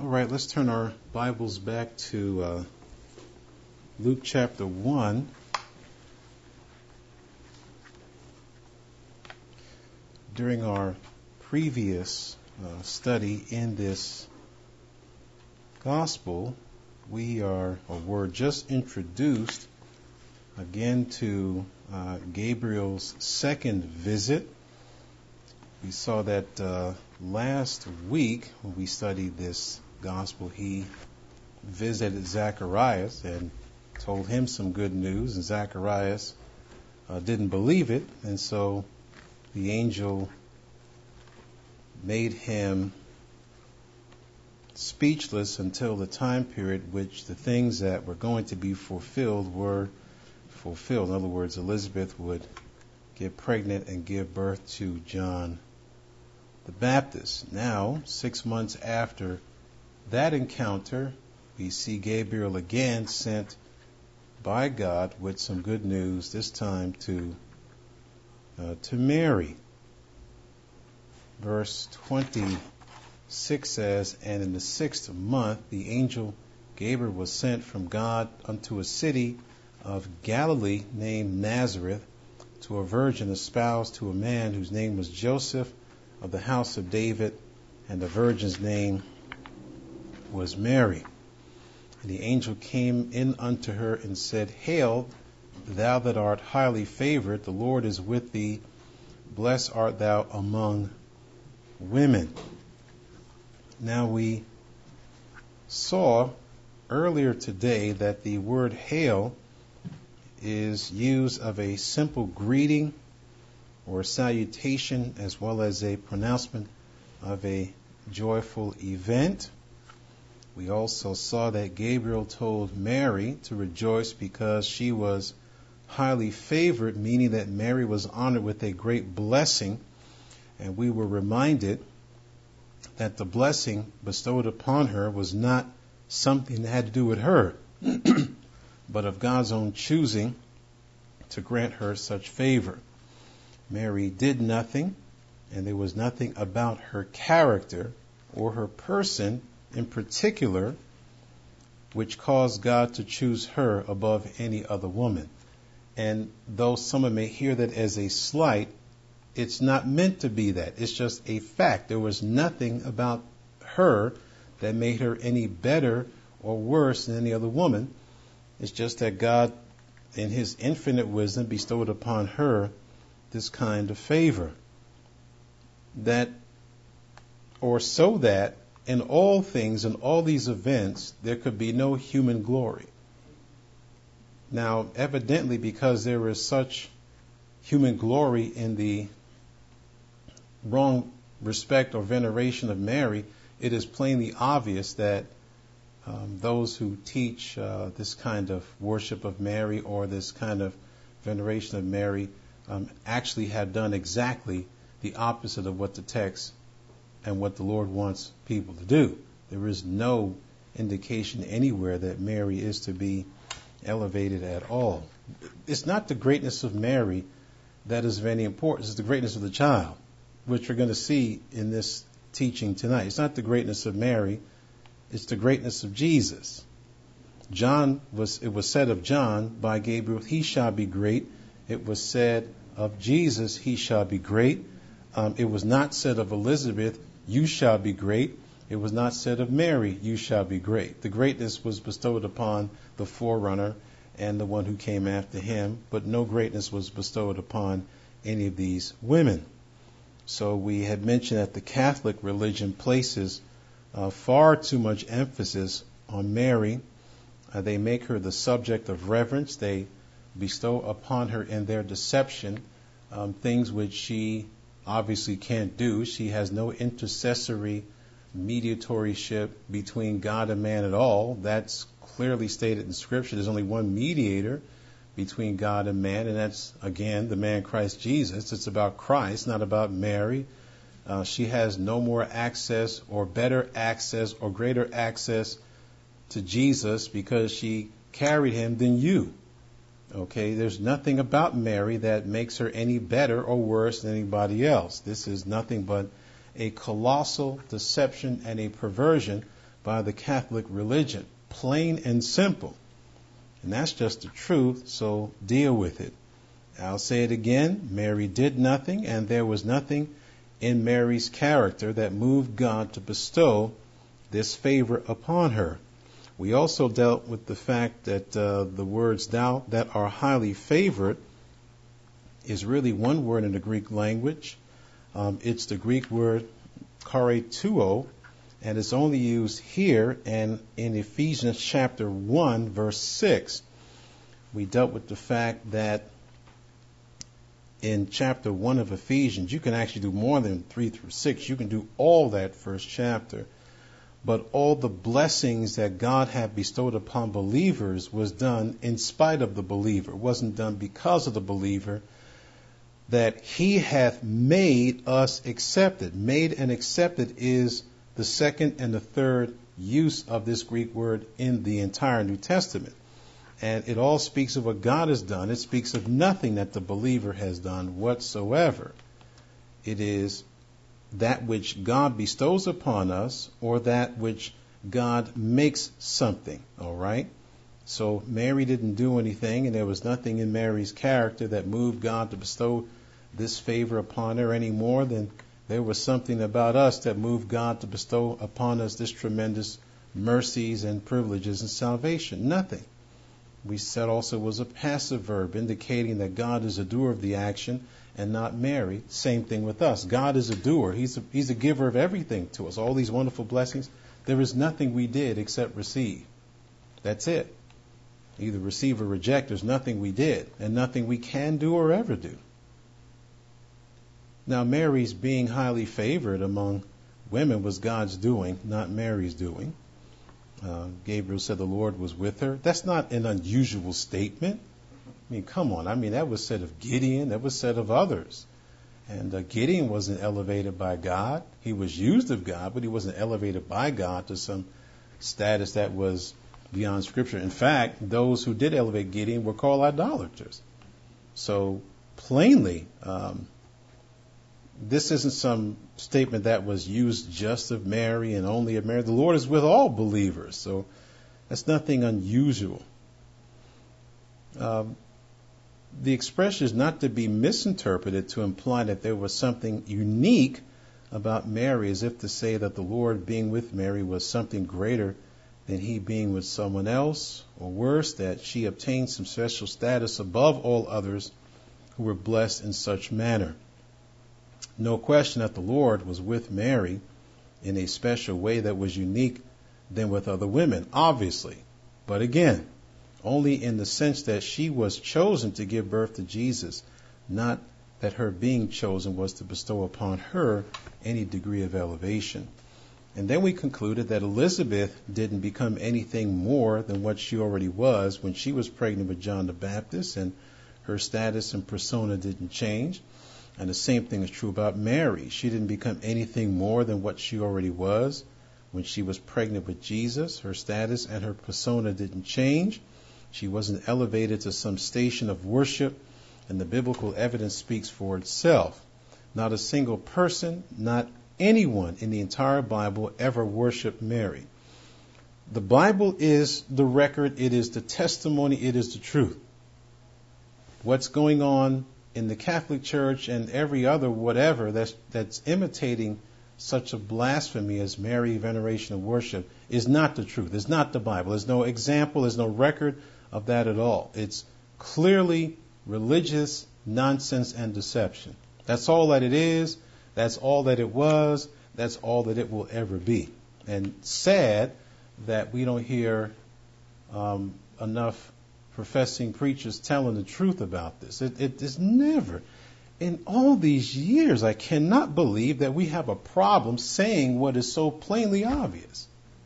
All right, let's turn our Bibles back to Luke chapter 1. During our previous study in this gospel, we're just introduced again to Gabriel's second visit. We saw that last week when we studied this gospel, he visited Zacharias and told him some good news, and Zacharias didn't believe it, and so the angel made him speechless until the time period which the things that were going to be fulfilled were fulfilled. In other words, Elizabeth would get pregnant and give birth to John the Baptist. Now, 6 months after that encounter, we see Gabriel again sent by God with some good news, this time to Mary. Verse 26 says, "And in the 6th month the angel Gabriel was sent from God unto a city of Galilee named Nazareth, to a virgin espoused to a man whose name was Joseph, of the house of David, and the virgin's name was Mary. And the angel came in unto her and said, Hail, thou that art highly favored, the Lord is with thee. Blessed art thou among women." Now we saw earlier today that the word hail is used of a simple greeting or salutation, as well as a pronouncement of a joyful event. We also saw that Gabriel told Mary to rejoice because she was highly favored, meaning that Mary was honored with a great blessing. And we were reminded that the blessing bestowed upon her was not something that had to do with her, but of God's own choosing to grant her such favor. Mary did nothing, and there was nothing about her character or her person in particular which caused God to choose her above any other woman. And though someone may hear that as a slight, it's not meant to be that. It's just a fact. There was nothing about her that made her any better or worse than any other woman. It's just that God, in his infinite wisdom, bestowed upon her this kind of favor. So that in all things, in all these events, there could be no human glory. Now, evidently, because there is such human glory in the wrong respect or veneration of Mary, it is plainly obvious that those who teach this kind of worship of Mary or this kind of veneration of Mary actually have done exactly the opposite of what the text and what the Lord wants people to do. There is no indication anywhere that Mary is to be elevated at all. It's not the greatness of Mary that is of any importance. It's the greatness of the child, which we're going to see in this teaching tonight. It's not the greatness of Mary. It's the greatness of Jesus. It was said of John by Gabriel, he shall be great. It was said of Jesus, he shall be great. It was not said of Elizabeth, you shall be great. It was not said of Mary, you shall be great. The greatness was bestowed upon the forerunner and the one who came after him, but no greatness was bestowed upon any of these women. So we had mentioned that the Catholic religion places far too much emphasis on Mary. They make her the subject of reverence. They bestow upon her in their deception things which she obviously can't do. She has no intercessory mediatorship between God and man at all. That's clearly stated in Scripture. There's only one mediator between God and man, and that's, again, the man Christ Jesus. It's about Christ, not about Mary. She has no more access or better access or greater access to Jesus because she carried him than you. Okay, there's nothing about Mary that makes her any better or worse than anybody else. This is nothing but a colossal deception and a perversion by the Catholic religion. Plain and simple. And that's just the truth, so deal with it. I'll say it again. Mary did nothing, and there was nothing in Mary's character that moved God to bestow this favor upon her. We also dealt with the fact that the words thou that are highly favored is really one word in the Greek language. It's the Greek word karetuo, and it's only used here and in Ephesians chapter 1, verse 6. We dealt with the fact that in chapter 1 of Ephesians, you can actually do more than 3 through 6. You can do all that first chapter. But all the blessings that God had bestowed upon believers was done in spite of the believer. It wasn't done because of the believer. That he hath made us accepted. Made and accepted is the second and the third use of this Greek word in the entire New Testament. And it all speaks of what God has done. It speaks of nothing that the believer has done whatsoever. It is that which God bestows upon us, or that which God makes something. All right? So Mary didn't do anything, and there was nothing in Mary's character that moved God to bestow this favor upon her any more than there was something about us that moved God to bestow upon us this tremendous mercies and privileges and salvation. Nothing. We said also it was a passive verb, indicating that God is a doer of the action and not Mary. Same thing with us. God is a doer. He's a giver of everything to us. All these wonderful blessings. There is nothing we did except receive. That's it. Either receive or reject. There's nothing we did and nothing we can do or ever do. Now, Mary's being highly favored among women was God's doing, not Mary's doing. Gabriel said the Lord was with her. That's not an unusual statement. I mean, come on. I mean, that was said of Gideon. That was said of others. And Gideon wasn't elevated by God. He was used of God, but he wasn't elevated by God to some status that was beyond Scripture. In fact, those who did elevate Gideon were called idolaters. So plainly, this isn't some statement that was used just of Mary and only of Mary. The Lord is with all believers, so that's nothing unusual. The expression is not to be misinterpreted to imply that there was something unique about Mary, as if to say that the Lord being with Mary was something greater than he being with someone else, or worse, that she obtained some special status above all others who were blessed in such manner. No question that the Lord was with Mary in a special way that was unique than with other women, obviously. But again, only in the sense that she was chosen to give birth to Jesus, not that her being chosen was to bestow upon her any degree of elevation. And then we concluded that Elizabeth didn't become anything more than what she already was when she was pregnant with John the Baptist, and her status and persona didn't change. And the same thing is true about Mary. She didn't become anything more than what she already was when she was pregnant with Jesus. Her status and her persona didn't change. She wasn't elevated to some station of worship, and the biblical evidence speaks for itself. Not a single person, not anyone in the entire Bible ever worshiped Mary. The Bible is the record, it is the testimony, it is the truth. What's going on in the Catholic Church and every other whatever that's imitating such a blasphemy as Mary veneration and worship is not the truth. It's not the Bible. There's no example, there's no record of that at all. It's clearly religious nonsense and deception. That's all that it is. That's all that it was. That's all that it will ever be. And sad that we don't hear enough professing preachers telling the truth about this. It is never, in all these years, I cannot believe that we have a problem saying what is so plainly obvious.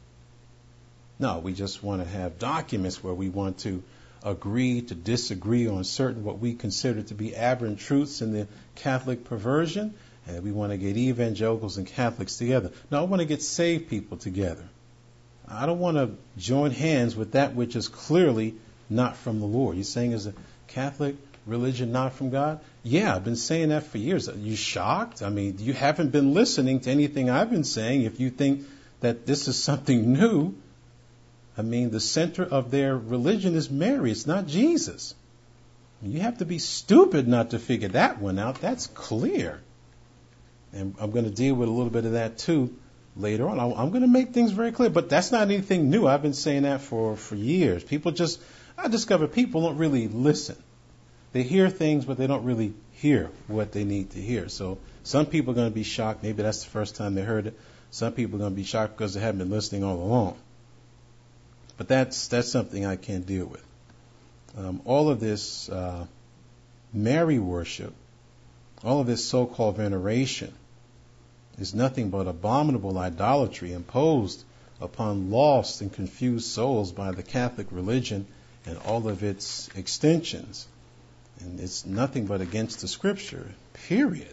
No, we just want to have documents where we want to agree to disagree on certain what we consider to be aberrant truths in the Catholic perversion, and we want to get evangelicals and Catholics together. No, I want to get saved people together. I don't want to join hands with that which is clearly not from the Lord. You're saying is a Catholic religion not from God? Yeah, I've been saying that for years. Are you shocked? I mean, you haven't been listening to anything I've been saying if you think that this is something new. I mean, the center of their religion is Mary. It's not Jesus. You have to be stupid not to figure that one out. That's clear. And I'm going to deal with a little bit of that too later on. I'm going to make things very clear, but that's not anything new. I've been saying that for years. I discover people don't really listen. They hear things, but they don't really hear what they need to hear. So some people are going to be shocked. Maybe that's the first time they heard it. Some people are going to be shocked because they haven't been listening all along. But that's something I can't deal with. All of this Mary worship, all of this so-called veneration is nothing but abominable idolatry imposed upon lost and confused souls by the Catholic religion and all of its extensions. And it's nothing but against the Scripture, period.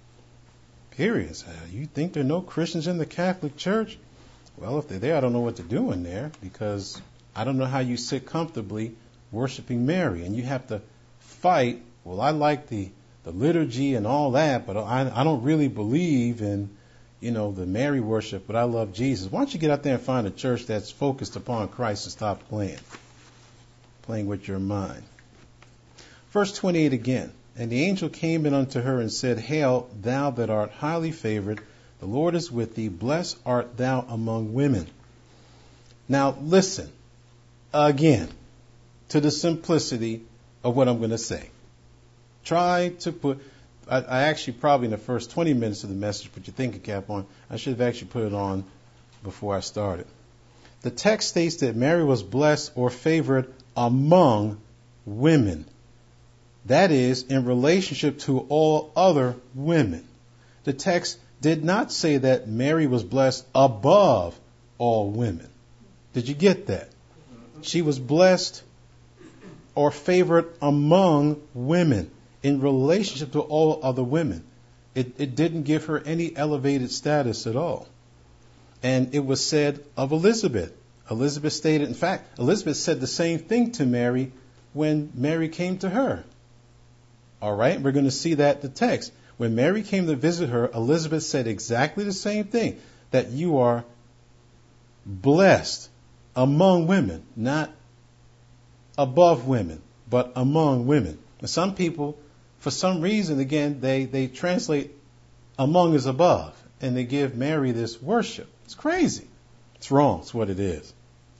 Period. You think there are no Christians in the Catholic Church? Well, if they're there, I don't know what to do in there, because I don't know how you sit comfortably worshiping Mary. And you have to fight. Well, I like the liturgy and all that, but I don't really believe in, the Mary worship, but I love Jesus. Why don't you get out there and find a church that's focused upon Christ and stop playing with your mind. Verse 28 again. And the angel came in unto her and said, Hail, thou that art highly favored, the Lord is with thee. Blessed art thou among women. Now listen again to the simplicity of what I'm going to say. Try to put, I actually probably in the first 20 minutes of the message put your thinking cap on. I should have actually put it on before I started. The text states that Mary was blessed or favored among women. That is, in relationship to all other women. The text did not say that Mary was blessed above all women. Did you get that? She was blessed or favored among women in relationship to all other women. It didn't give her any elevated status at all. And it was said of Elizabeth. Elizabeth stated, in fact, Elizabeth said the same thing to Mary when Mary came to her. All right, we're going to see that in the text. When Mary came to visit her, Elizabeth said exactly the same thing, that you are blessed among women, not above women, but among women. And some people, for some reason, again, they translate among as above, and they give Mary this worship. It's crazy. It's wrong. It's what it is.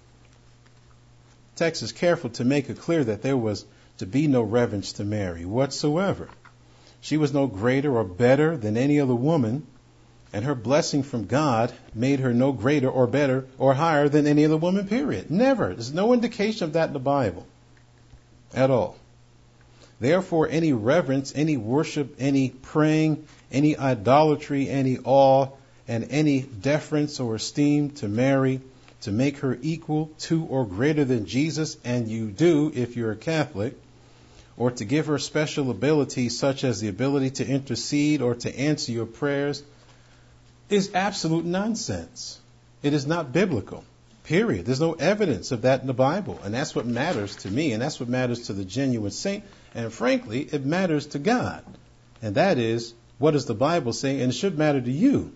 The text is careful to make it clear that there was to be no reverence to Mary whatsoever. She was no greater or better than any other woman, and her blessing from God made her no greater or better or higher than any other woman, period. Never. There's no indication of that in the Bible at all. Therefore, any reverence, any worship, any praying, any idolatry, any awe, and any deference or esteem to Mary to make her equal to or greater than Jesus, and you do if you're a Catholic, or to give her special abilities such as the ability to intercede or to answer your prayers, is absolute nonsense. It is not biblical, period. There's no evidence of that in the Bible, and that's what matters to me, and that's what matters to the genuine saint, and frankly, it matters to God. And that is, what does the Bible say? And it should matter to you.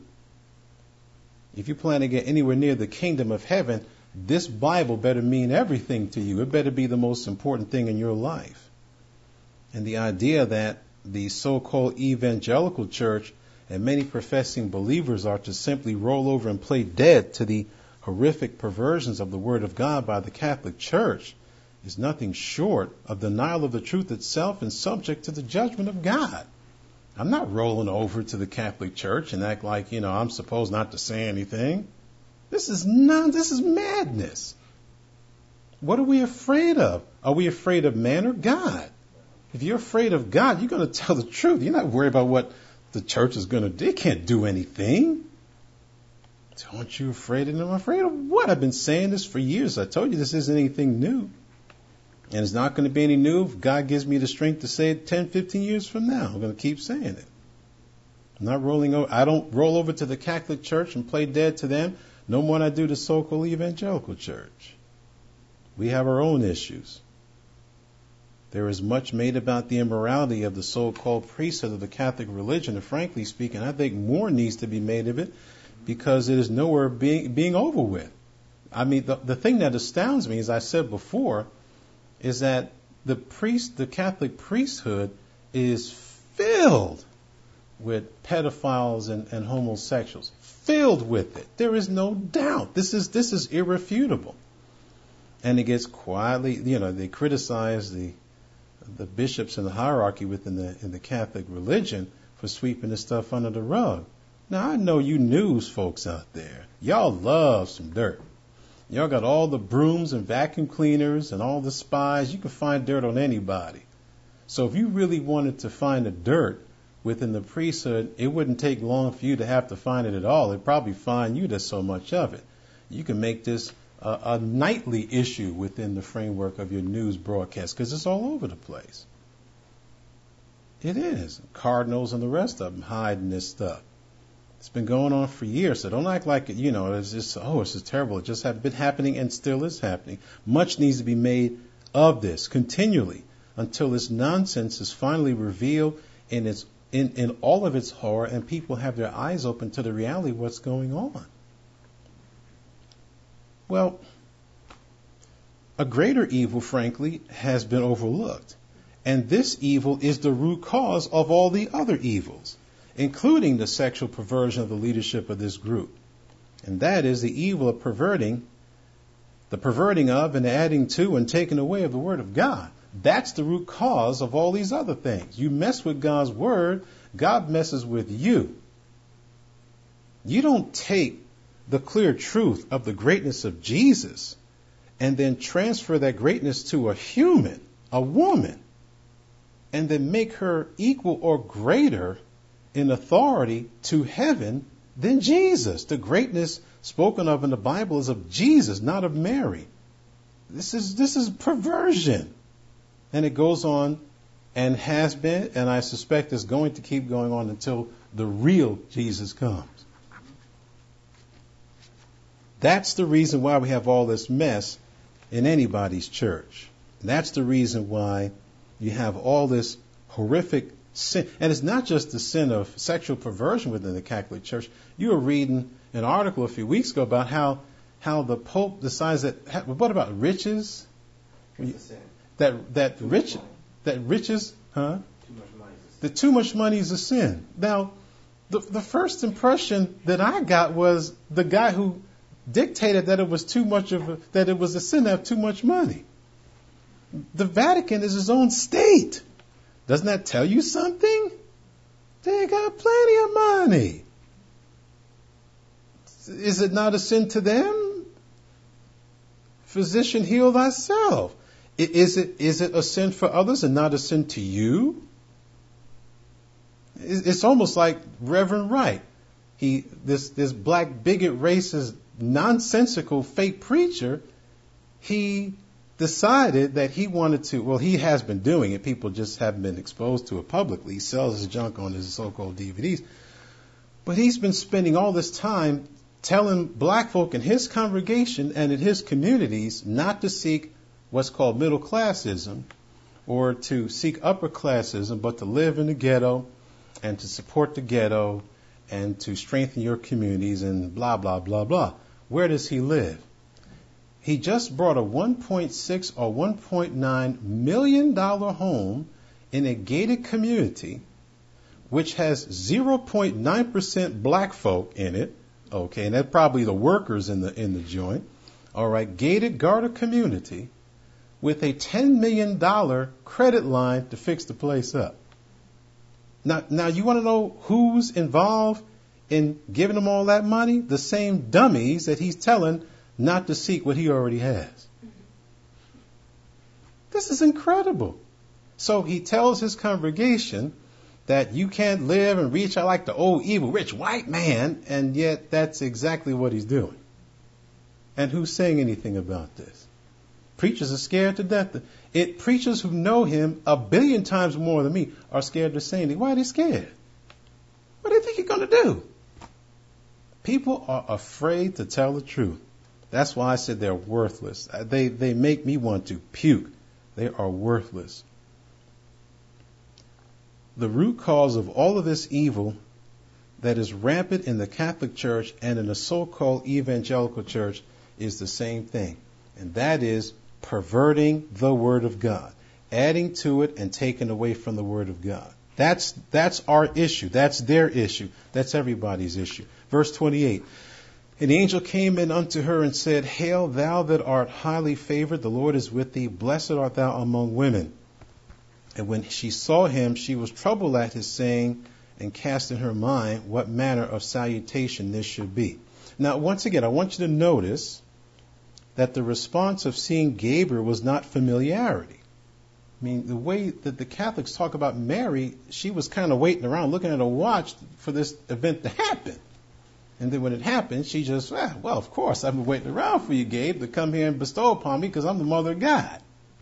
If you plan to get anywhere near the kingdom of heaven, this Bible better mean everything to you. It better be the most important thing in your life. And the idea that the so-called evangelical church and many professing believers are to simply roll over and play dead to the horrific perversions of the Word of God by the Catholic Church is nothing short of denial of the truth itself and subject to the judgment of God. I'm not rolling over to the Catholic Church and act like, I'm supposed not to say anything. This is madness. What are we afraid of? Are we afraid of man or God? If you're afraid of God, you're going to tell the truth. You're not worried about what the church is going to do. They can't do anything. Aren't you afraid of them? I'm afraid of what? I've been saying this for years. I told you this isn't anything new. And it's not going to be any new if God gives me the strength to say it 10, 15 years from now. I'm going to keep saying it. I'm not rolling over. I don't roll over to the Catholic Church and play dead to them no more than I do the so-called evangelical church. We have our own issues. There is much made about the immorality of the so-called priesthood of the Catholic religion, and frankly speaking, I think more needs to be made of it because it is nowhere being over with. I mean, the thing that astounds me, as I said before, is that the Catholic priesthood is filled with pedophiles and homosexuals, filled with it. There is no doubt. This is irrefutable. And it gets quietly, they criticize the bishops and the hierarchy within the Catholic religion for sweeping this stuff under the rug. Now, I know you news folks out there, y'all love some dirt. Y'all got all the brooms and vacuum cleaners and all the spies. You can find dirt on anybody. So if you really wanted to find the dirt within the priesthood, it wouldn't take long for you to have to find it at all. It'd probably find you. There's so much of it. You can make this a nightly issue within the framework of your news broadcast because it's all over the place. It is. Cardinals and the rest of them hiding this stuff. It's been going on for years, so don't act like it's just, this is terrible. It just has been happening and still is happening. Much needs to be made of this continually until this nonsense is finally revealed in all of its horror and people have their eyes open to the reality of what's going on. Well, a greater evil, frankly, has been overlooked. And this evil is the root cause of all the other evils, including the sexual perversion of the leadership of this group. And that is the evil of the perverting of and adding to and taking away of the Word of God. That's the root cause of all these other things. You mess with God's Word, God messes with you. You don't take the clear truth of the greatness of Jesus and then transfer that greatness to a human, a woman, and then make her equal or greater in authority to heaven than Jesus. The greatness spoken of in the Bible is of Jesus, not of Mary. This is perversion. And it goes on and has been, and I suspect is going to keep going on until the real Jesus comes. That's the reason why we have all this mess in anybody's church. That's the reason why you have all this horrific sin. And it's not just the sin of sexual perversion within the Catholic Church. You were reading an article a few weeks ago about how the Pope decides that, what about riches? That riches, huh? That too much money is a sin. Now, the first impression that I got was the guy who dictated that it was that it was a sin to have too much money. The Vatican is his own state. Doesn't that tell you something? They got plenty of money. Is it not a sin to them? Physician, heal thyself. Is it a sin for others and not a sin to you? It's almost like Reverend Wright. This black bigot racist nonsensical fake preacher, he decided that he wanted to, well, he has been doing it. People just haven't been exposed to it publicly. He sells his junk on his so-called DVDs. But he's been spending all this time telling black folk in his congregation and in his communities not to seek what's called middle classism or to seek upper classism, but to live in the ghetto and to support the ghetto and to strengthen your communities and blah, blah, blah, blah. Where does he live? He just bought a $1.6 or $1.9 million home in a gated community, which has 0.9% black folk in it. Okay, and that's probably the workers in the joint. All right, gated guarded community with a $10 million credit line to fix the place up. Now you want to know who's involved in giving them all that money? The same dummies that he's telling not to seek what he already has. This is incredible. So he tells his congregation that you can't live and reach out like the old evil rich white man, and yet that's exactly what he's doing. And who's saying anything about this? Preachers are scared to death. Preachers who know him 1 billion times more than me are scared to say anything. Why are they scared? What do they think you're going to do? People are afraid to tell the truth. That's why I said they're worthless. They make me want to puke. They are worthless. The root cause of all of this evil that is rampant in the Catholic Church and in the so-called evangelical church is the same thing. And that is perverting the Word of God, adding to it and taking away from the Word of God. That's our issue. That's their issue. That's everybody's issue. Verse 28. And the angel came in unto her and said, Hail, thou that art highly favored, the Lord is with thee. Blessed art thou among women. And when she saw him, she was troubled at his saying, and cast in her mind what manner of salutation this should be. Now, once again, I want you to notice that the response of seeing Gabriel was not familiarity. I mean, the way that the Catholics talk about Mary, she was kind of waiting around, looking at a watch for this event to happen. And then when it happened, she just, well, of course, I've been waiting around for you, Gabe, to come here and bestow upon me because I'm the mother of God.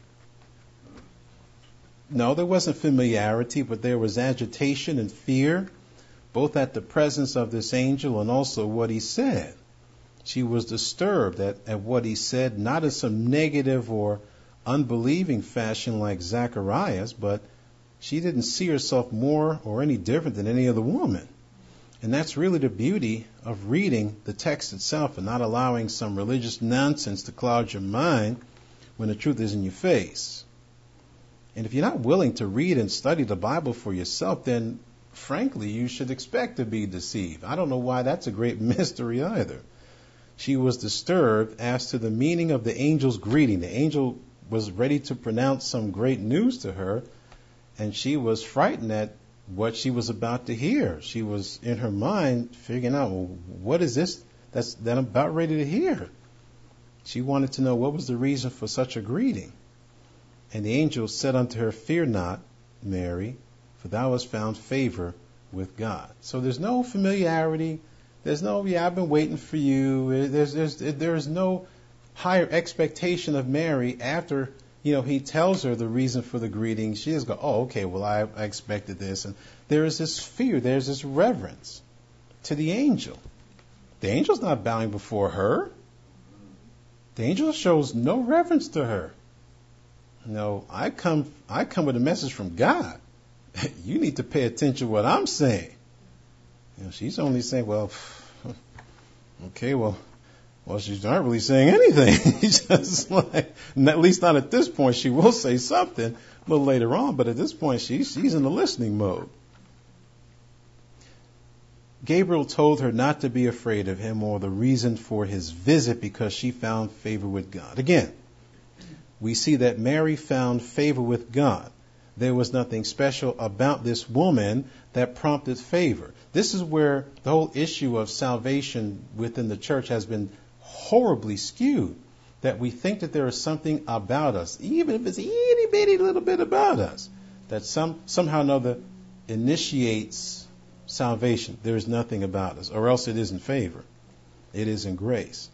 No, there wasn't familiarity, but there was agitation and fear, both at the presence of this angel and also what he said. She was disturbed at what he said, not in some negative or unbelieving fashion like Zacharias, but she didn't see herself more or any different than any other woman. And that's really the beauty of reading the text itself and not allowing some religious nonsense to cloud your mind when the truth is in your face. And if you're not willing to read and study the Bible for yourself, then frankly, you should expect to be deceived. I don't know why that's a great mystery either. She was disturbed as to the meaning of the angel's greeting. The angel was ready to pronounce some great news to her, and she was frightened at what she was about to hear. She was in her mind figuring out, well, what is this that I'm about ready to hear? She wanted to know what was the reason for such a greeting. And the angel said unto her, Fear not, Mary, for thou hast found favor with God. So there's no familiarity. There's no, I've been waiting for you. There's no higher expectation of Mary after, he tells her the reason for the greeting. She just goes, oh, okay, well, I expected this. And there is this fear. There's this reverence to the angel. The angel's not bowing before her. The angel shows no reverence to her. No, I come with a message from God. You need to pay attention to what I'm saying. She's only saying, well, okay, well, she's not really saying anything. Just like, at least not at this point. She will say something a little later on, but at this point, she's in the listening mode. Gabriel told her not to be afraid of him or the reason for his visit because she found favor with God. Again, we see that Mary found favor with God. There was nothing special about this woman that prompted favor. This is where the whole issue of salvation within the church has been horribly skewed. That we think that there is something about us, even if it's a itty bitty little bit about us, that somehow or another initiates salvation. There is nothing about us, or else it isn't favor. It isn't grace.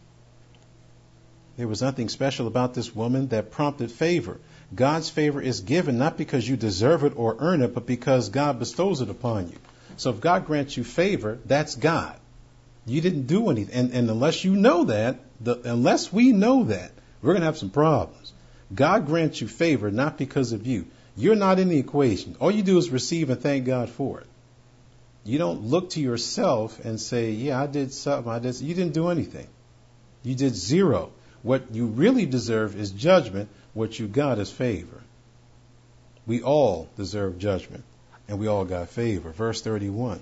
There was nothing special about this woman that prompted favor. God's favor is given not because you deserve it or earn it, but because God bestows it upon you. So if God grants you favor, that's God. You didn't do anything. And unless you know that, unless we know that, we're going to have some problems. God grants you favor not because of you. You're not in the equation. All you do is receive and thank God for it. You don't look to yourself and say, yeah, I did something. You didn't do anything. You did zero. What you really deserve is judgment. What you got is favor. We all deserve judgment, and we all got favor. Verse 31.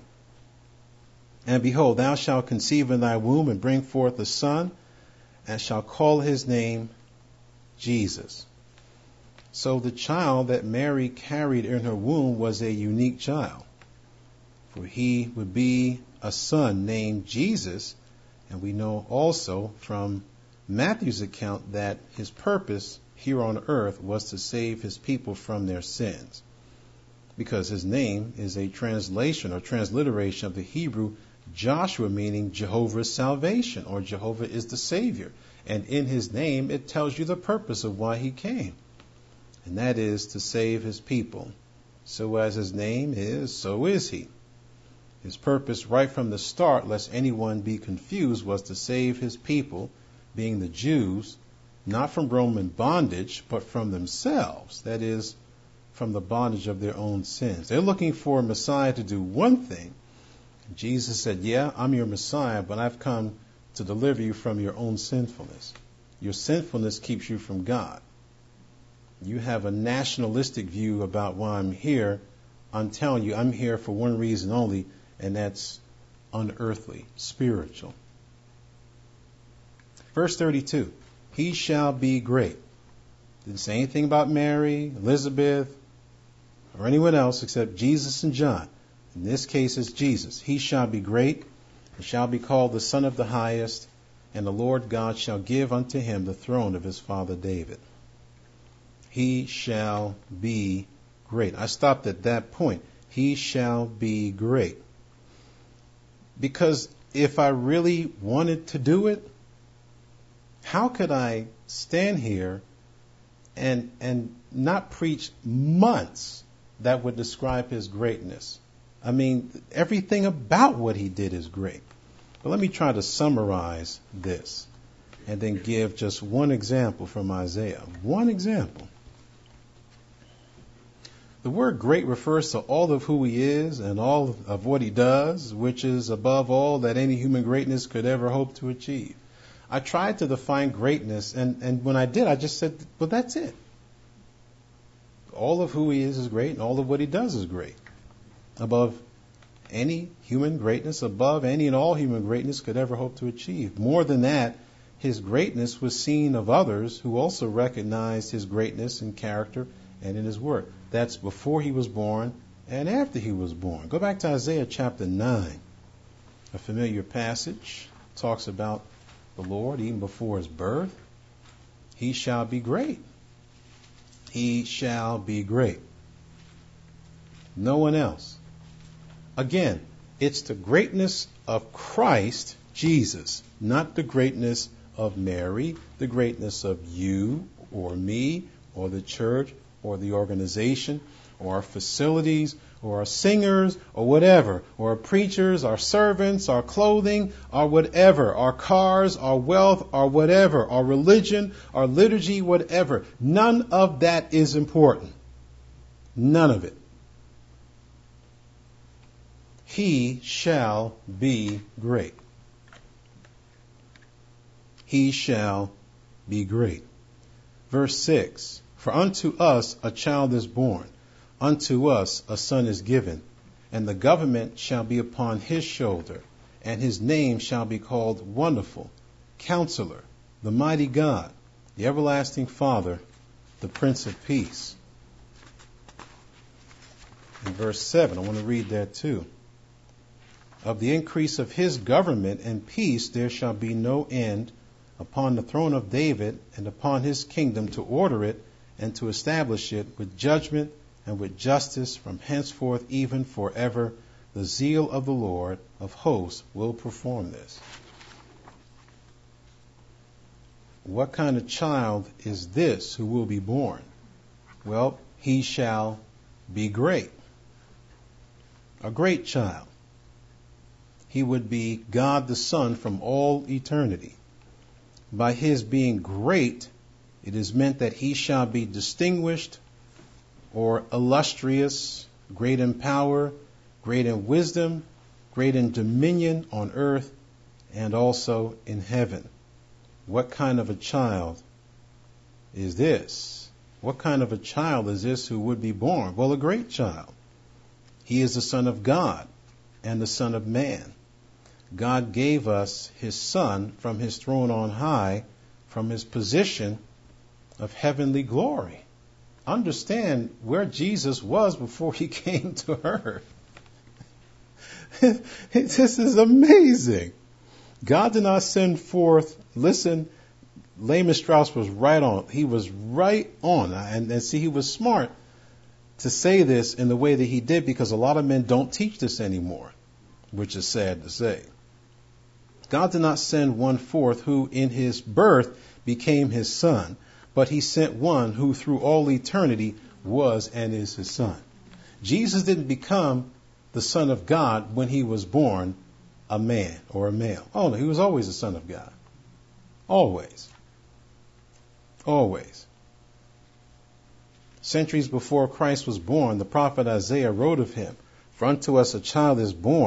And behold, thou shalt conceive in thy womb and bring forth a son, and shalt call his name Jesus. So the child that Mary carried in her womb was a unique child. For he would be a son named Jesus, and we know also from Matthew's account that his purpose here on earth was to save his people from their sins, because his name is a translation or transliteration of the Hebrew Joshua, meaning Jehovah's salvation, or Jehovah is the Savior. And in his name, it tells you the purpose of why he came, and that is to save his people. So as his name is, so is he. His purpose right from the start, lest anyone be confused, was to save his people, being the Jews, not from Roman bondage, but from themselves. That is, from the bondage of their own sins. They're looking for a Messiah to do one thing, Jesus said, yeah, I'm your Messiah, but I've come to deliver you from your own sinfulness. Your sinfulness keeps you from God. You have a nationalistic view about why I'm here. I'm telling you, I'm here for one reason only, and that's unearthly, spiritual. Verse 32, he shall be great. Didn't say anything about Mary, Elizabeth, or anyone else except Jesus and John. In this case, it's Jesus. He shall be great, and shall be called the Son of the Highest, and the Lord God shall give unto him the throne of his father David. He shall be great. I stopped at that point. He shall be great. Because if I really wanted to do it, how could I stand here and not preach months that would describe his greatness? I mean, everything about what he did is great. But let me try to summarize this and then give just one example from Isaiah. One example. The word great refers to all of who he is and all of what he does, which is above all that any human greatness could ever hope to achieve. I tried to define greatness, and when I did, I just said, well, that's it. All of who he is great, and all of what he does is great. Above any human greatness, above any and all human greatness could ever hope to achieve. More than that, his greatness was seen of others who also recognized his greatness in character and in his work. That's before he was born and after he was born. Go back to Isaiah chapter 9. A familiar passage talks about the Lord even before his birth. He shall be great. He shall be great. No one else. Again, it's the greatness of Christ, Jesus, not the greatness of Mary, the greatness of you or me or the church or the organization or our facilities or our singers or whatever, or our preachers, our servants, our clothing, our whatever, our cars, our wealth, our whatever, our religion, our liturgy, whatever. None of that is important. None of it. He shall be great. He shall be great. Verse 6, for unto us a child is born, unto us a son is given, and the government shall be upon his shoulder, and his name shall be called Wonderful, Counselor, the Mighty God, the Everlasting Father, the Prince of Peace. In verse 7, I want to read that too. Of the increase of his government and peace there shall be no end upon the throne of David and upon his kingdom, to order it and to establish it with judgment and with justice from henceforth even forever. The zeal of the Lord of hosts will perform this. What kind of child is this who will be born? Well, he shall be great. A great child. He would be God the Son from all eternity. By his being great, it is meant that he shall be distinguished or illustrious, great in power, great in wisdom, great in dominion on earth, and also in heaven. What kind of a child is this? What kind of a child is this who would be born? Well, a great child. He is the Son of God and the Son of Man. God gave us his Son from his throne on high, from his position of heavenly glory. Understand where Jesus was before he came to earth. This is amazing. God did not send forth, listen, Lehman Strauss was right on. He was right on. And see, he was smart to say this in the way that he did, because a lot of men don't teach this anymore, which is sad to say. God did not send one forth who in his birth became his son, but he sent one who through all eternity was and is his son. Jesus didn't become the Son of God when he was born a man or a male. Oh no, he was always the Son of God. Always. Always. Centuries before Christ was born, the prophet Isaiah wrote of him, for unto us a child is born,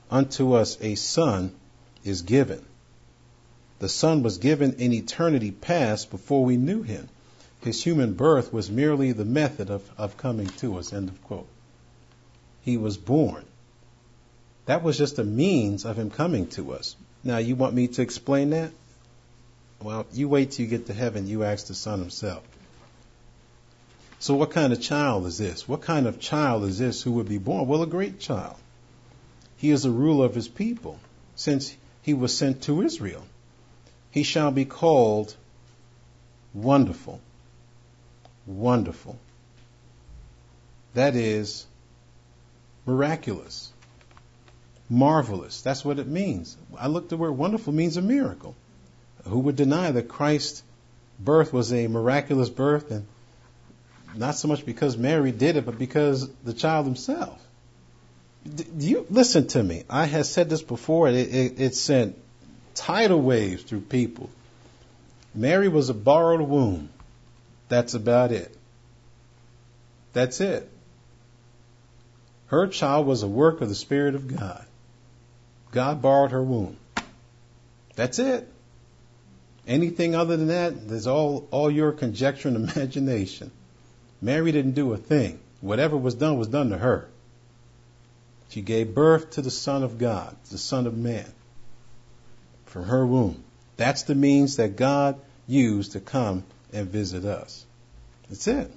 unto us a son is given. The Son was given in eternity past before we knew him. His human birth was merely the method of coming to us. End of quote. He was born. That was just a means of him coming to us. Now, you want me to explain that? Well, you wait till you get to heaven. You ask the Son himself. So what kind of child is this? What kind of child is this who would be born? Well, a great child. He is a ruler of his people, since he was sent to Israel. He shall be called Wonderful. Wonderful. That is miraculous. Marvelous. That's what it means. I looked the word wonderful means a miracle. Who would deny that Christ's birth was a miraculous birth, and not so much because Mary did it, but because the child himself? You listen to me. I have said this before. It sent tidal waves through people. Mary was a borrowed womb. That's about it. That's it. Her child was a work of the Spirit of God. God borrowed her womb. That's it. Anything other than that is all your conjecture and imagination. Mary didn't do a thing. Whatever was done to her. She gave birth to the Son of God, the Son of Man, from her womb. That's the means that God used to come and visit us. That's it.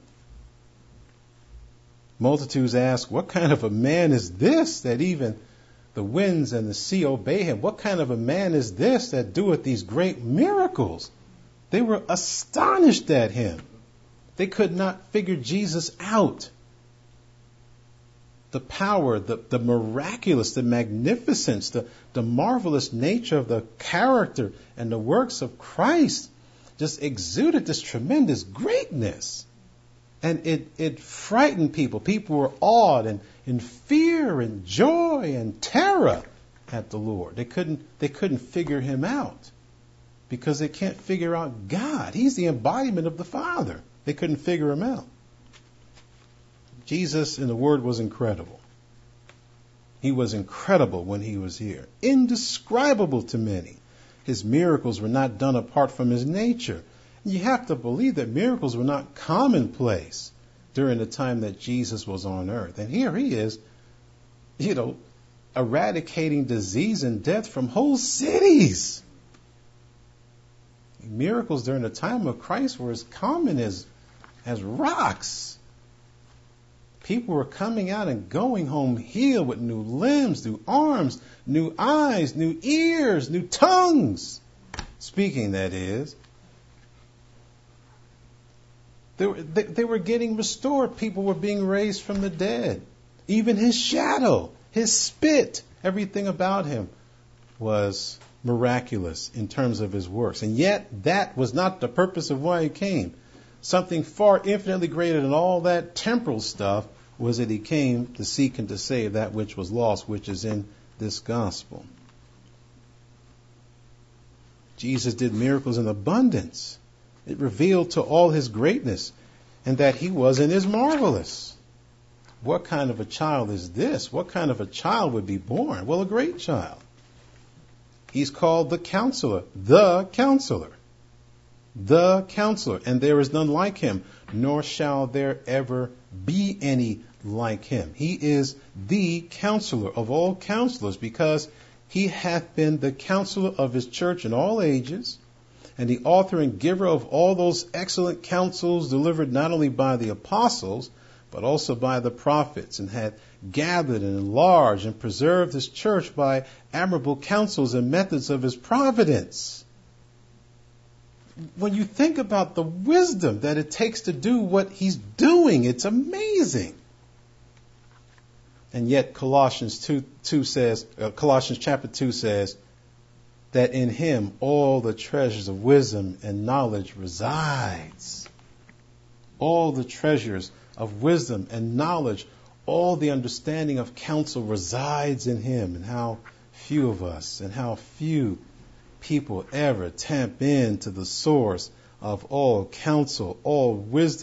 Multitudes ask, what kind of a man is this that even the winds and the sea obey him? What kind of a man is this that doeth these great miracles? They were astonished at him. They could not figure Jesus out. The power, the miraculous, the magnificence, the marvelous nature of the character and the works of Christ just exuded this tremendous greatness. And it frightened people. People were awed and in fear and joy and terror at the Lord. They couldn't figure him out because they can't figure out God. He's the embodiment of the Father. They couldn't figure him out. Jesus in the Word was incredible. He was incredible when he was here. Indescribable to many. His miracles were not done apart from his nature. You have to believe that miracles were not commonplace during the time that Jesus was on earth. And here he is, eradicating disease and death from whole cities. Miracles during the time of Christ were as common as rocks. People were coming out and going home healed with new limbs, new arms, new eyes, new ears, new tongues. Speaking, that is. They were getting restored. People were being raised from the dead. Even his shadow, his spit, everything about him was miraculous in terms of his works. And yet that was not the purpose of why he came. Something far infinitely greater than all that temporal stuff was that he came to seek and to save that which was lost, which is in this gospel. Jesus did miracles in abundance. It revealed to all his greatness and that he was and is marvelous. What kind of a child is this? What kind of a child would be born? Well, a great child. He's called the Counselor. The Counselor. The Counselor. And there is none like him, nor shall there ever be any like him. He is the Counselor of all counselors, because he hath been the Counselor of his church in all ages, and the author and giver of all those excellent counsels delivered not only by the apostles, but also by the prophets, and had gathered and enlarged and preserved his church by admirable counsels and methods of his providence. When you think about the wisdom that it takes to do what he's doing, it's amazing. And yet Colossians chapter 2 says that in him all the treasures of wisdom and knowledge resides. All the treasures of wisdom and knowledge, all the understanding of counsel resides in him. And how few of us and how few people ever tap into the source of all counsel, all wisdom,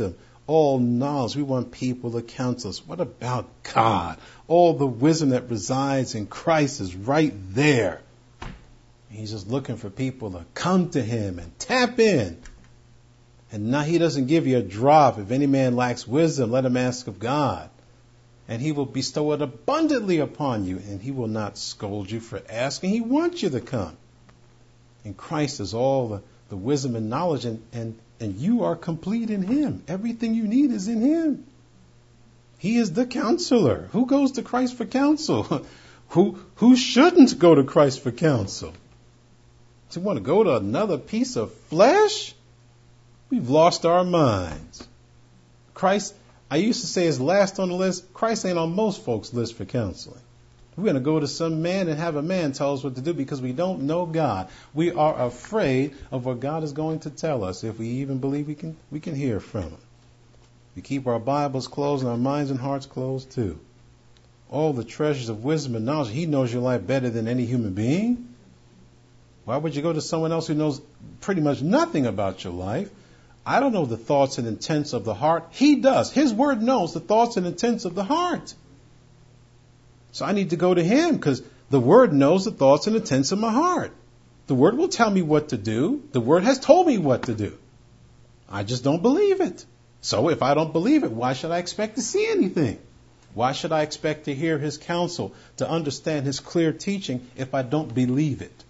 all knowledge. We want people to counsel us. What about God? All the wisdom that resides in Christ is right there. He's just looking for people to come to him and tap in. And now he doesn't give you a drop. If any man lacks wisdom, let him ask of God. And he will bestow it abundantly upon you. And he will not scold you for asking. He wants you to come. And Christ is all the wisdom and knowledge. And you are complete in him. Everything you need is in him. He is the counselor. Who goes to Christ for counsel? Who shouldn't go to Christ for counsel? To want to go to another piece of flesh? We've lost our minds. Christ, I used to say, is last on the list. Christ ain't on most folks' list for counseling. We're going to go to some man and have a man tell us what to do because we don't know God. We are afraid of what God is going to tell us if we even believe we can hear from him. We keep our Bibles closed and our minds and hearts closed too. All the treasures of wisdom and knowledge. He knows your life better than any human being. Why would you go to someone else who knows pretty much nothing about your life? I don't know the thoughts and intents of the heart. He does. His word knows the thoughts and intents of the heart. So I need to go to him because the word knows the thoughts and intents of my heart. The word will tell me what to do. The word has told me what to do. I just don't believe it. So if I don't believe it, why should I expect to see anything? Why should I expect to hear his counsel, to understand his clear teaching if I don't believe it?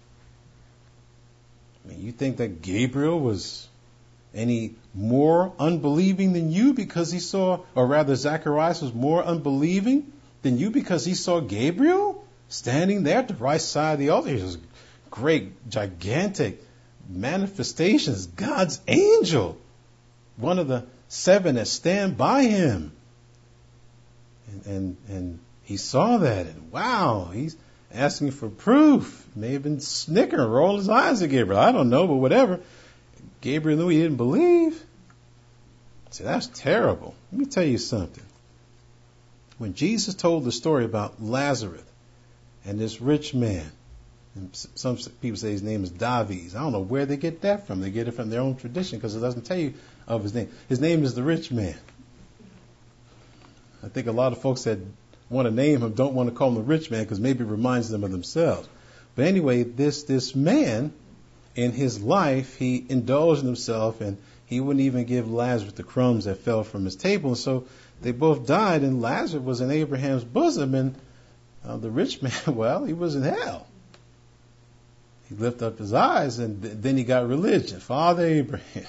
I mean, you think that Gabriel was any more unbelieving than you because he saw, or rather Zacharias was more unbelieving than you because he saw Gabriel standing there at the right side of the altar? He was great, gigantic manifestations, God's angel, one of the 7 that stand by him. And he saw that, and wow, he's asking for proof. May have been snickering, rolling his eyes at Gabriel. I don't know, but whatever. Gabriel knew he didn't believe. See, that's terrible. Let me tell you something. When Jesus told the story about Lazarus and this rich man, and some people say his name is Davies. I don't know where they get that from. They get it from their own tradition because it doesn't tell you of his name. His name is the rich man. I think a lot of folks that want to name him don't want to call him the rich man because maybe it reminds them of themselves. But anyway, this man, in his life, he indulged in himself and he wouldn't even give Lazarus the crumbs that fell from his table. And so they both died, and Lazarus was in Abraham's bosom, and the rich man, well, he was in hell. He lifted up his eyes, and then he got religion. Father Abraham,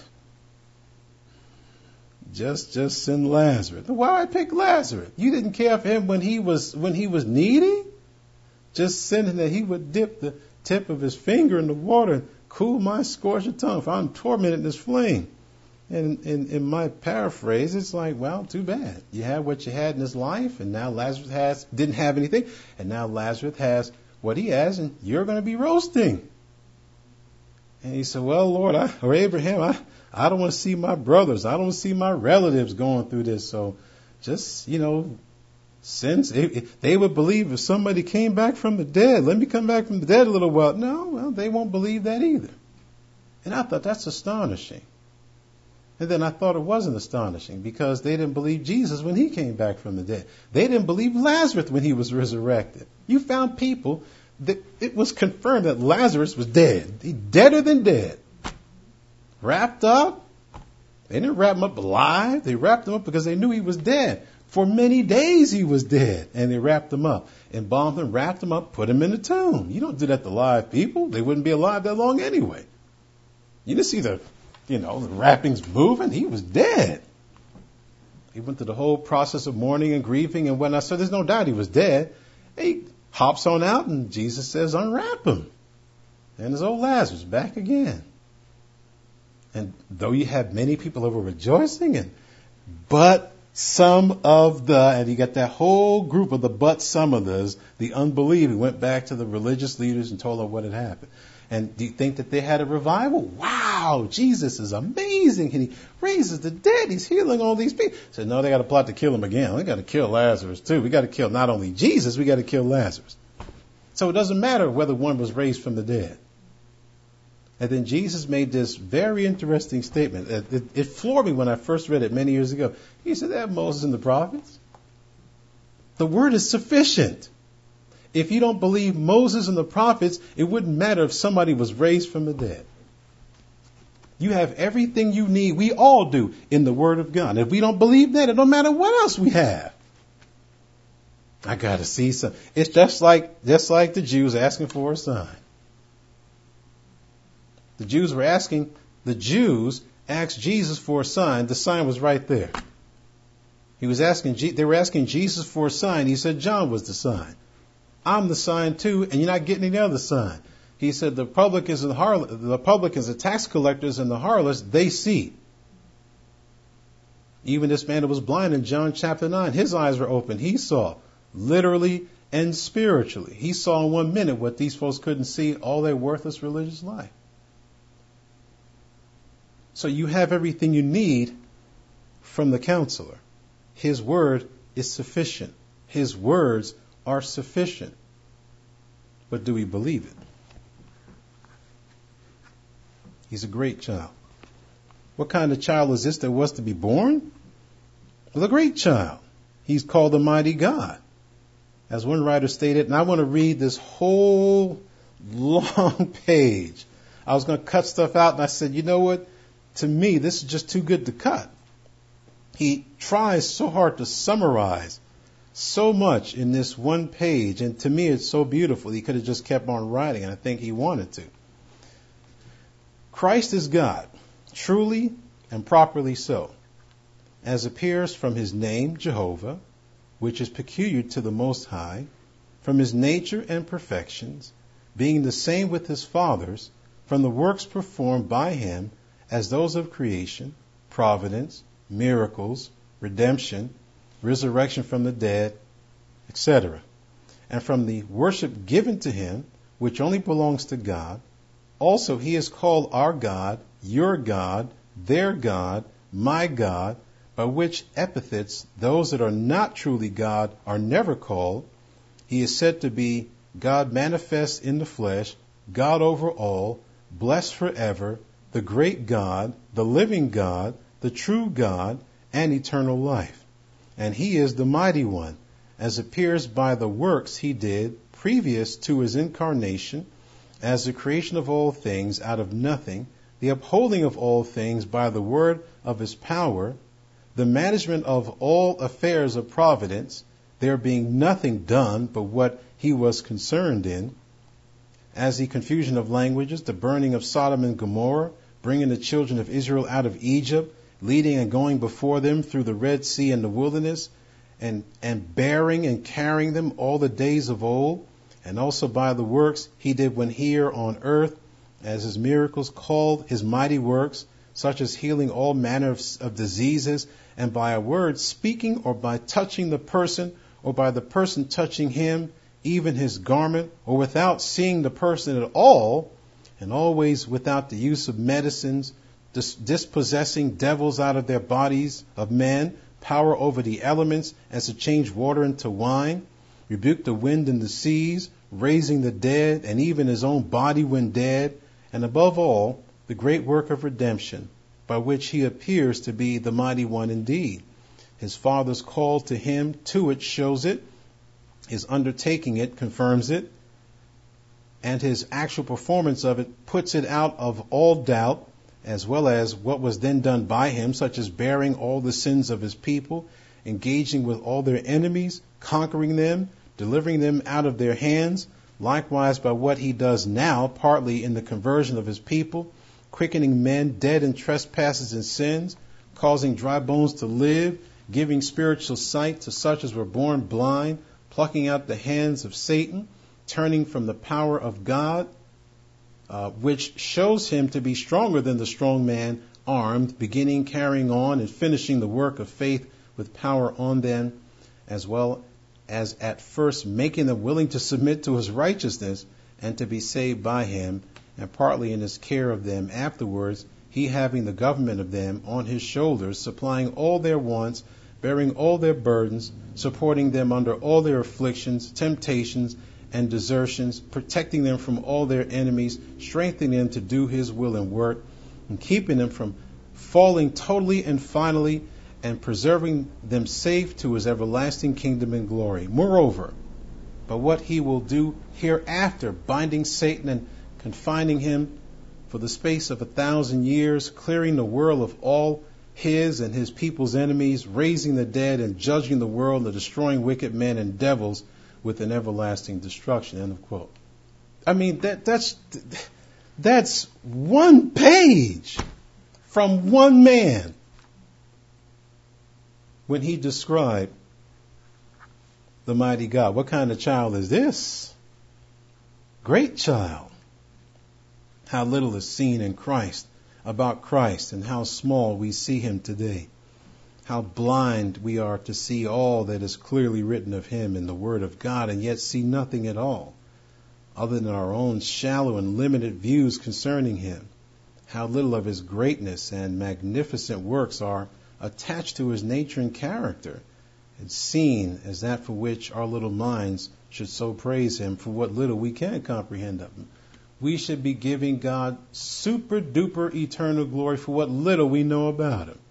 just send Lazarus. Why I pick Lazarus? You didn't care for him when he was needy? Just send him that he would dip the tip of his finger in the water and cool my scorched tongue, for I'm tormented in this flame. And in my paraphrase, it's like, well, too bad. You had what you had in this life, and now Lazarus didn't have anything, and now Lazarus has what he has, and you're going to be roasting. And he said, well, Lord, or Abraham, I don't want to see my brothers. I don't want to see my relatives going through this. So just, since they would believe if somebody came back from the dead, let me come back from the dead a little while. No, well, they won't believe that either. And I thought that's astonishing. And then I thought it wasn't astonishing because they didn't believe Jesus when he came back from the dead. They didn't believe Lazarus when he was resurrected. You found people that it was confirmed that Lazarus was dead. He deader than dead. Wrapped up. They didn't wrap him up alive. They wrapped him up because they knew he was dead. For many days he was dead. And they wrapped him up. Embalmed him, wrapped him up, put him in the tomb. You don't do that to live people. They wouldn't be alive that long anyway. You didn't see the wrappings moving. He was dead. He went through the whole process of mourning and grieving and whatnot. So there's no doubt he was dead. He hops on out and Jesus says, unwrap him. And his old Lazarus back again. And though you had many people that were rejoicing, but some of and you got that whole group of but some of the unbelieving went back to the religious leaders and told them what had happened. And do you think that they had a revival? Wow, Jesus is amazing. And he raises the dead. He's healing all these people. Said, no, they got a plot to kill him again. We got to kill Lazarus too. We got to kill not only Jesus, we got to kill Lazarus. So it doesn't matter whether one was raised from the dead. And then Jesus made this very interesting statement. It floored me when I first read it many years ago. He said, "That Moses and the prophets. The word is sufficient. If you don't believe Moses and the prophets, it wouldn't matter if somebody was raised from the dead. You have everything you need. We all do in the Word of God. If we don't believe that, it don't matter what else we have." I got to see some. It's just like the Jews asking for a sign. The Jews asked Jesus for a sign. The sign was right there. They were asking Jesus for a sign. He said John was the sign. I'm the sign too, and you're not getting any other sign. He said the publicans, the tax collectors, and the harlots, they see. Even this man that was blind in John chapter 9, his eyes were open. He saw, literally and spiritually. He saw in 1 minute what these folks couldn't see all their worthless religious life. So you have everything you need from the counselor. His word is sufficient. His words are sufficient. But do we believe it? He's a great child. What kind of child is this that was to be born? Well, a great child. He's called the mighty God. As one writer stated, and I want to read this whole long page. I was going to cut stuff out, and I said, you know what? To me, this is just too good to cut. He tries so hard to summarize so much in this one page, and to me it's so beautiful. He could have just kept on writing, and I think he wanted to. Christ is God, truly and properly so, as appears from his name, Jehovah, which is peculiar to the Most High, from his nature and perfections, being the same with his fathers, from the works performed by him, as those of creation, providence, miracles, redemption, resurrection from the dead, etc., and from the worship given to him, which only belongs to God. Also he is called our God, your God, their God, my God, by which epithets those that are not truly God are never called. He is said to be God manifest in the flesh, God over all, blessed forever, the great God, the living God, the true God, and eternal life. And he is the mighty one, as appears by the works he did previous to his incarnation, as the creation of all things out of nothing, the upholding of all things by the word of his power, the management of all affairs of providence, there being nothing done but what he was concerned in, as the confusion of languages, the burning of Sodom and Gomorrah, bringing the children of Israel out of Egypt, leading and going before them through the Red Sea and the wilderness, and bearing and carrying them all the days of old, and also by the works he did when here on earth, as his miracles called his mighty works, such as healing all manner of diseases, and by a word speaking, or by touching the person, or by the person touching him, even his garment, or without seeing the person at all, and always without the use of medicines, dispossessing devils out of their bodies of men, power over the elements, as to change water into wine, rebuked the wind and the seas, raising the dead, and even his own body when dead, and above all, the great work of redemption, by which he appears to be the mighty one indeed. His Father's call to him to it shows it, his undertaking it confirms it, and his actual performance of it puts it out of all doubt, as well as what was then done by him, such as bearing all the sins of his people, engaging with all their enemies, conquering them, delivering them out of their hands, likewise by what he does now, partly in the conversion of his people, quickening men dead in trespasses and sins, causing dry bones to live, giving spiritual sight to such as were born blind, plucking out the hands of Satan, turning from the power of God, which shows him to be stronger than the strong man, armed, beginning, carrying on, and finishing the work of faith with power on them, as well as at first making them willing to submit to his righteousness and to be saved by him, and partly in his care of them afterwards, he having the government of them on his shoulders, supplying all their wants, bearing all their burdens, supporting them under all their afflictions, temptations, and desertions, protecting them from all their enemies, strengthening them to do his will and work, and keeping them from falling totally and finally, and preserving them safe to his everlasting kingdom and glory. Moreover, but what he will do hereafter, binding Satan and confining him for the space of 1,000 years, clearing the world of all his and his people's enemies, raising the dead and judging the world, and destroying wicked men and devils with an everlasting destruction. End of quote. I mean, that's one page from one man when he described the mighty God. What kind of child is this? Great child. How little is seen in Christ, about Christ, and how small we see him today. How blind we are to see all that is clearly written of him in the Word of God, and yet see nothing at all, other than our own shallow and limited views concerning him. How little of his greatness and magnificent works are attached to his nature and character, and seen as that for which our little minds should so praise him, for what little we can comprehend of him. We should be giving God super duper eternal glory for what little we know about him.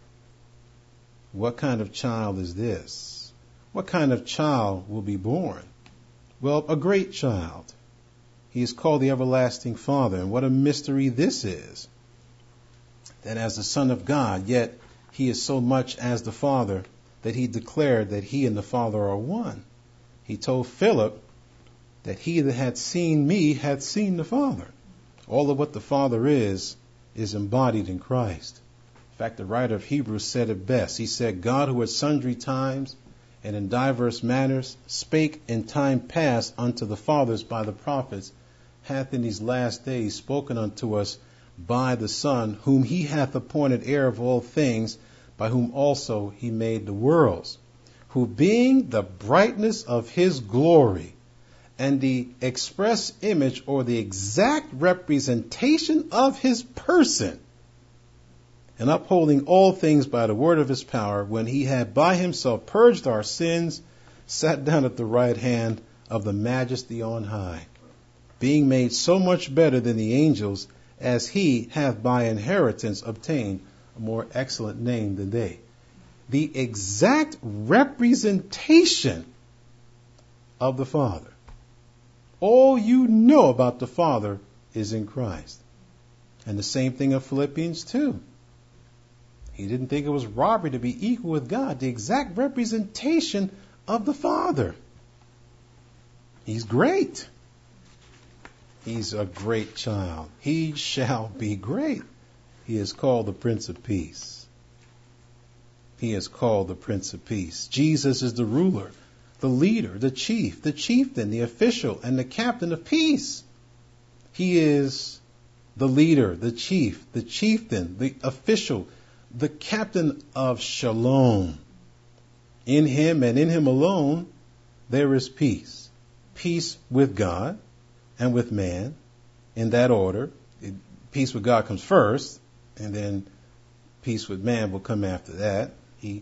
What kind of child is this? What kind of child will be born? Well, a great child. He is called the Everlasting Father. And what a mystery this is. That as the Son of God, yet he is so much as the Father that he declared that he and the Father are one. He told Philip that he that had seen me had seen the Father. All of what the Father is embodied in Christ. In fact, the writer of Hebrews said it best. He said, God, who at sundry times and in diverse manners spake in time past unto the fathers by the prophets, hath in these last days spoken unto us by the Son, whom he hath appointed heir of all things, by whom also he made the worlds, who being the brightness of his glory, and the express image or the exact representation of his person, and upholding all things by the word of his power, when he had by himself purged our sins, sat down at the right hand of the Majesty on high, being made so much better than the angels, as he hath by inheritance obtained a more excellent name than they. The exact representation of the Father. All you know about the Father is in Christ. And the same thing of Philippians 2. He didn't think it was robbery to be equal with God. The exact representation of the Father. He's great. He's a great child. He shall be great. He is called the Prince of Peace. He is called the Prince of Peace. Jesus is the ruler, the leader, the chief, the chieftain, the official, and the captain of peace. He is the leader, the chief, the chieftain, the official, the captain of shalom. In him and in him alone, there is peace. Peace with God and with man, in that order. Peace with God comes first, and then peace with man will come after that.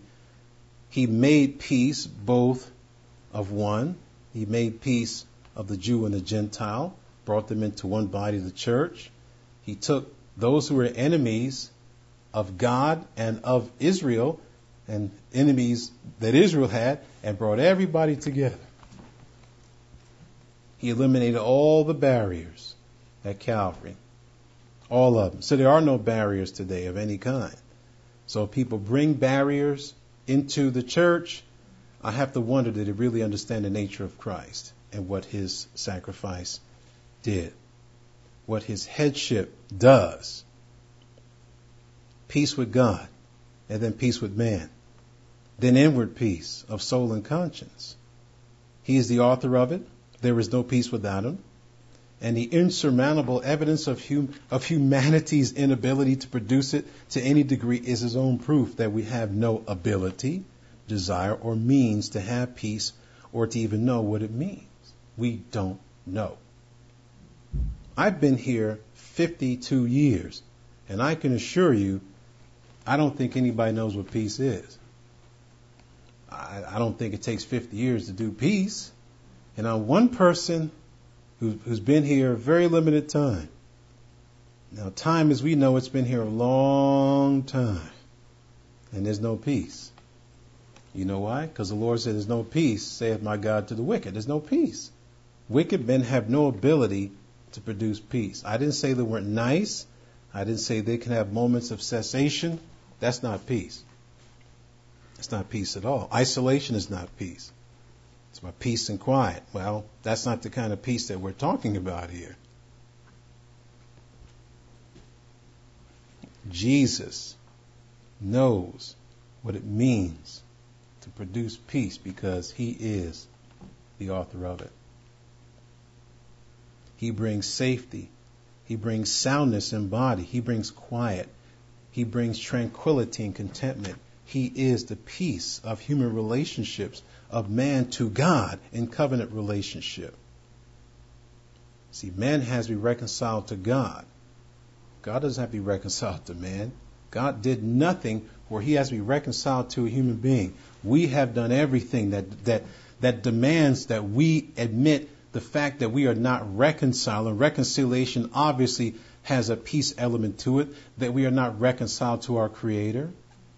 He made peace both of one. He made peace of the Jew and the Gentile, brought them into one body, the church. He took those who were enemies of God and of Israel, and enemies that Israel had, and brought everybody together. He eliminated all the barriers at Calvary. All of them. So there are no barriers today of any kind. So if people bring barriers into the church, I have to wonder, did they really understand the nature of Christ and what his sacrifice did? What his headship does? Peace with God, and then peace with man. Then inward peace of soul and conscience. He is the author of it. There is no peace without him. And the insurmountable evidence of humanity's inability to produce it to any degree is his own proof that we have no ability, desire, or means to have peace or to even know what it means. We don't know. I've been here 52 years, and I can assure you, I don't think anybody knows what peace is. I don't think it takes 50 years to do peace. And I'm one person who's been here a very limited time. Now, time as we know, it's been here a long time. And there's no peace. You know why? Because the Lord said there's no peace, saith my God to the wicked. There's no peace. Wicked men have no ability to produce peace. I didn't say they weren't nice. I didn't say they can have moments of cessation. That's not peace. It's not peace at all. Isolation is not peace. It's about peace and quiet. Well, that's not the kind of peace that we're talking about here. Jesus knows what it means to produce peace because he is the author of it. He brings safety. He brings soundness in body. He brings quiet. He brings tranquility and contentment. He is the peace of human relationships, of man to God in covenant relationship. See, man has to be reconciled to God. God doesn't have to be reconciled to man. God did nothing where he has to be reconciled to a human being. We have done everything that demands that we admit the fact that we are not reconciled. And reconciliation obviously has a peace element to it, that we are not reconciled to our Creator.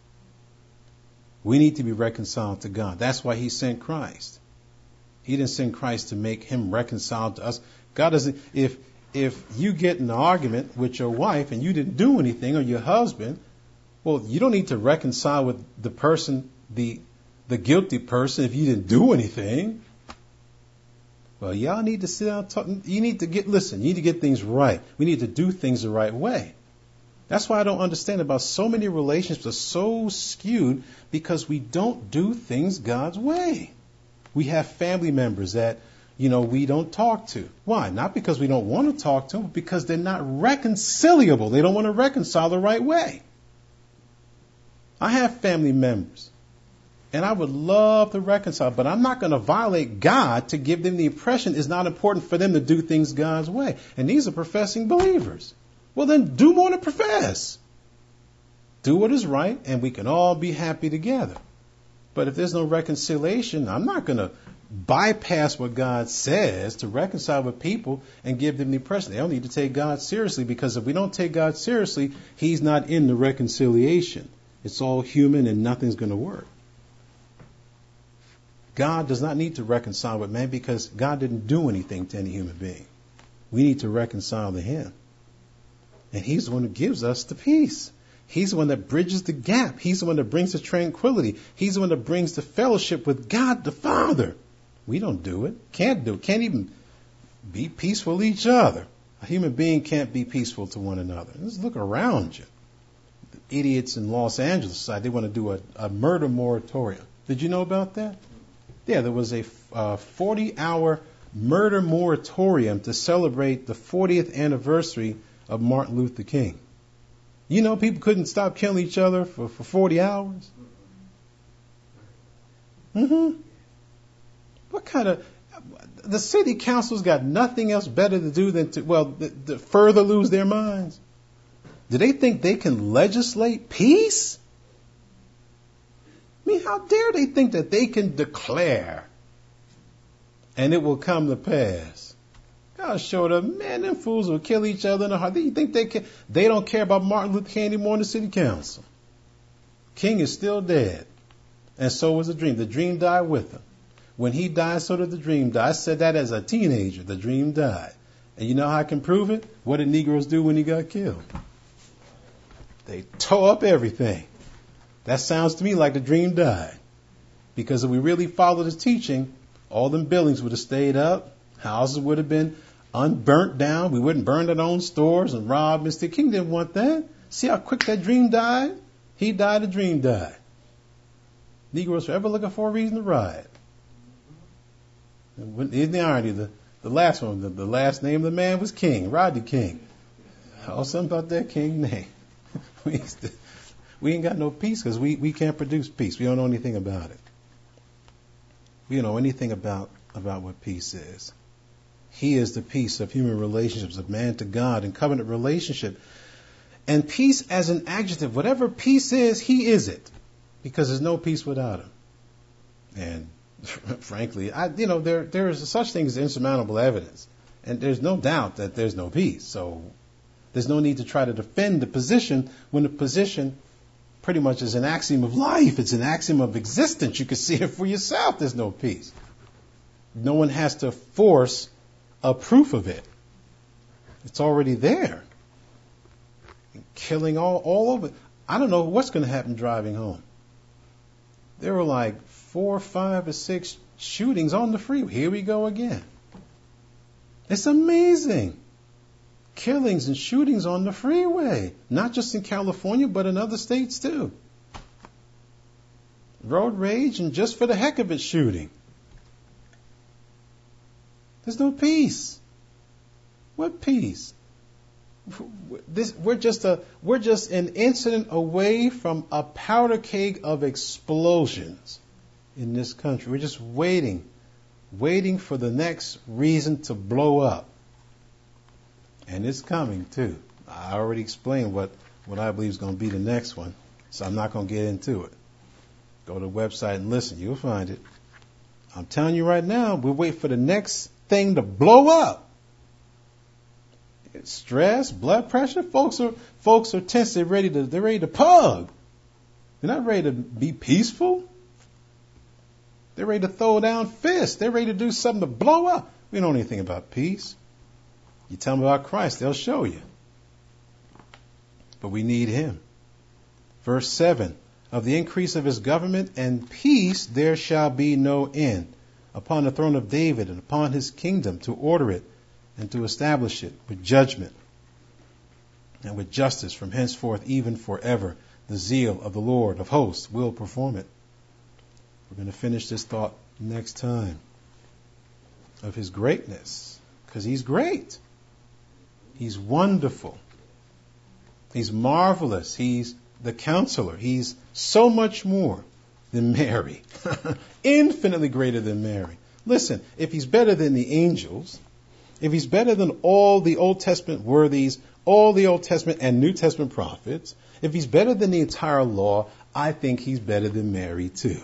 We need to be reconciled to God. That's why he sent Christ. He didn't send Christ to make him reconciled to us. God doesn't, if you get in an argument with your wife and you didn't do anything, or your husband, well, you don't need to reconcile with the person, the guilty person, if you didn't do anything. Well, y'all need to sit down and talk. You need to you need to get things right. We need to do things the right way. That's why I don't understand about so many relationships are so skewed, because we don't do things God's way. We have family members that, we don't talk to. Why? Not because we don't want to talk to them, but because they're not reconcilable. They don't want to reconcile the right way. I have family members, and I would love to reconcile, but I'm not going to violate God to give them the impression it's not important for them to do things God's way. And these are professing believers. Well, then do more to profess. Do what is right, and we can all be happy together. But if there's no reconciliation, I'm not going to bypass what God says to reconcile with people and give them the impression they don't need to take God seriously, because if we don't take God seriously, he's not in the reconciliation. It's all human and nothing's going to work. God does not need to reconcile with man, because God didn't do anything to any human being. We need to reconcile to him. And he's the one who gives us the peace. He's the one that bridges the gap. He's the one that brings the tranquility. He's the one that brings the fellowship with God the Father. We don't do it. Can't do it. Can't even be peaceful with each other. A human being can't be peaceful to one another. Just look around you. The idiots in Los Angeles decide they want to do a murder moratorium. Did you know about that? Yeah, there was a 40-hour murder moratorium to celebrate the 40th anniversary of Martin Luther King. People couldn't stop killing each other for 40 hours. What kind of... The city council's got nothing else better to do than to further lose their minds. Do they think they can legislate peace? I mean, how dare they think that they can declare and it will come to pass? God showed up, man, them fools will kill each other in the heart. You think they don't care about Martin Luther King anymore in the city council? King is still dead. And so was the dream. The dream died with him. When he died, so did the dream die. I said that as a teenager. The dream died. And you know how I can prove it? What did Negroes do when he got killed? They tore up everything. That sounds to me like the dream died. Because if we really followed his teaching, all them buildings would have stayed up. Houses would have been unburnt down. We wouldn't burn our own stores and rob. Mr. King didn't want that. See how quick that dream died? He died, the dream died. Negroes forever looking for a reason to riot. Isn't the irony? The last one, the last name of the man was King, Rodney King. Oh, something about that King name. We ain't got no peace because we can't produce peace. We don't know anything about it. We don't know anything about what peace is. He is the peace of human relationships, of man to God, and covenant relationship. And peace as an adjective, whatever peace is, he is it. Because there's no peace without him. And frankly, there is such thing as insurmountable evidence. And there's no doubt that there's no peace. So there's no need to try to defend the position when the position pretty much is an axiom of life. It's an axiom of existence. You can see it for yourself. There's no peace. No one has to force a proof of it. It's already there. Killing all over. I don't know what's going to happen driving home. There were like 4, 5, or 6 shootings on the freeway. Here we go again. It's amazing. Killings and shootings on the freeway. Not just in California, but in other states too. Road rage and just for the heck of it shooting. There's no peace. What peace? We're just an incident away from a powder keg of explosions in this country. We're just waiting for the next reason to blow up. And it's coming too. I already explained what I believe is going to be the next one, so I'm not going to get into it. Go to the website and listen. You'll find it. I'm telling you right now, we'll wait for the next thing to blow up. Stress, blood pressure, folks are tense. They're ready to pug. They're not ready to be peaceful. They're ready to throw down fists. They're ready to do something to blow up. We don't know anything about peace. You tell them about Christ, they'll show you. But we need Him. Verse 7, of the increase of His government and peace there shall be no end upon the throne of David and upon His kingdom, to order it and to establish it with judgment and with justice from henceforth even forever. The zeal of the Lord of hosts will perform it. We're going to finish this thought next time, of His greatness, because He's great. He's wonderful. He's marvelous. He's the counselor. He's so much more than Mary. Infinitely greater than Mary. Listen, if He's better than the angels, if He's better than all the Old Testament worthies, all the Old Testament and New Testament prophets, if He's better than the entire law, I think He's better than Mary too.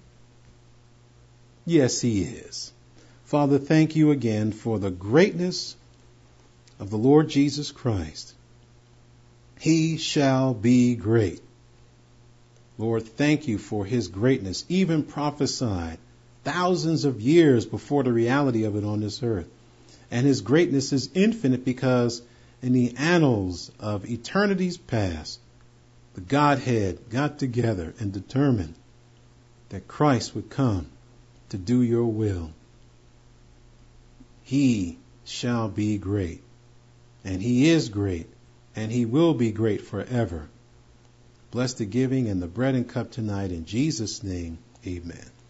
Yes, He is. Father, thank You again for the greatness of the Lord Jesus Christ. He shall be great. Lord, thank You for His greatness, even prophesied thousands of years before the reality of it on this earth. And His greatness is infinite because in the annals of eternities past, the Godhead got together and determined that Christ would come to do Your will. He shall be great. And He is great. And He will be great forever. Bless the giving and the bread and cup tonight. In Jesus' name, amen.